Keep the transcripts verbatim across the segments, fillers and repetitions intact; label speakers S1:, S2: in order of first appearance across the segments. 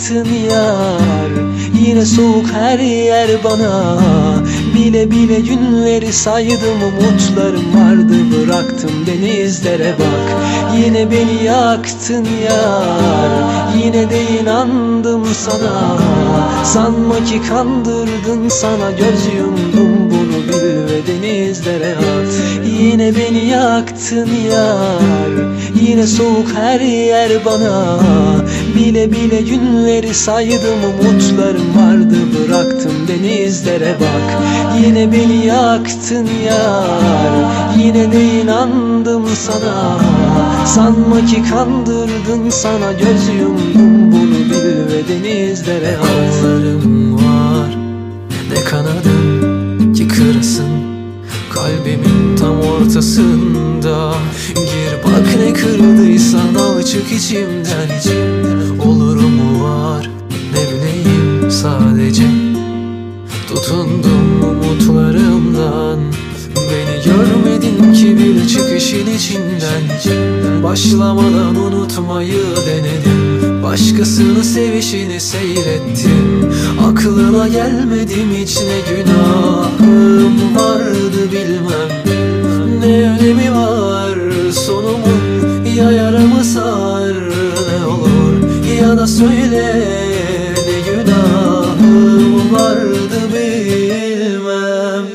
S1: yaktın yar. Yine soğuk her yer bana. Bile bile günleri saydım, umutlarım vardı, bıraktım denizlere bak. Yine beni yaktın yar, yine de inandım sana. Sanma ki kandırdın, sana göz yumdum, bunu bil ve denizlere at. Yine beni yaktın yar, yine soğuk her yer bana. Bile bile günleri saydım, umutlarım vardı, bıraktım denizlere bak. Yine beni yaktın yar, yine de inandım sana. Sanma ki kandırdın, sana göz yumdum, bunu bil ve denizlere at.
S2: Kollarım var, ne kanadım ki kırasın kalbimin tam ortasında. Gir bak ne kırıldıysan, al çık içimden. Olurum mu var, ne bileyim sadece. Tutundum umutlarımdan, beni görmedin ki bir çıkışın içinden. Başlamadan unutmayı denedim, başkasını sevişini seyrettim. Aklına gelmedim hiç, ne günahım vardı bilmem. Ne önemi var sonumun, ya yaramı sar ne olur, ya da söyle ne günahım vardı bilmem.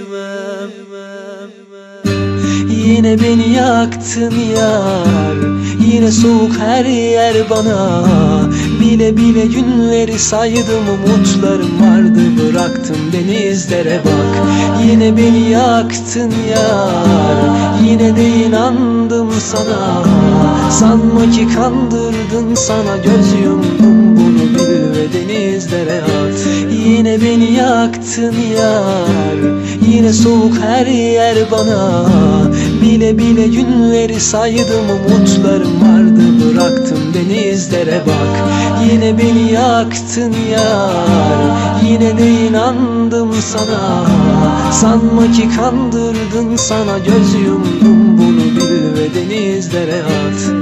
S1: Yine beni yaktın yar, yine soğuk her yer bana. Bile bile günleri saydım, umutlarım vardı, bıraktım denizlere bak. Yine beni yaktın yar, yine de inandım sana. Sanma ki kandırdın, sana göz yumdum, bunu bil ve denizlere at. Yine beni yaktın yar, yine soğuk her yer bana. Bile bile günleri saydım, umutlarım vardı, bıraktım denizlere bak. Yine beni yaktın yar, yine de inandım sana. Sanma ki kandırdın, sana göz yumdum, bunu bil ve denizlere at.